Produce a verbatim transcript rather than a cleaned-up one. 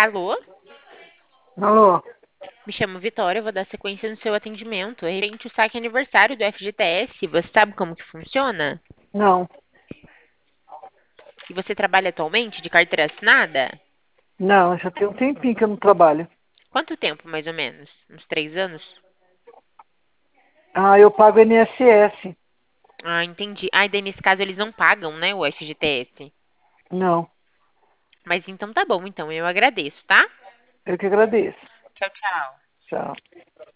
Alô? Alô? Me chamo Vitória, eu vou dar sequência no seu atendimento. É referente ao saque aniversário do F G T S. Você sabe como que funciona? Não, E você trabalha atualmente de carteira assinada? não, já tem um tempinho que eu não trabalho. Quanto tempo, mais ou menos? Uns três anos? Ah, eu pago I N S S. Ah, entendi. Ah, e daí nesse caso eles não pagam, né, o F G T S. Não, Mas então tá bom, então eu agradeço, tá? eu que agradeço. Tchau, tchau. Tchau.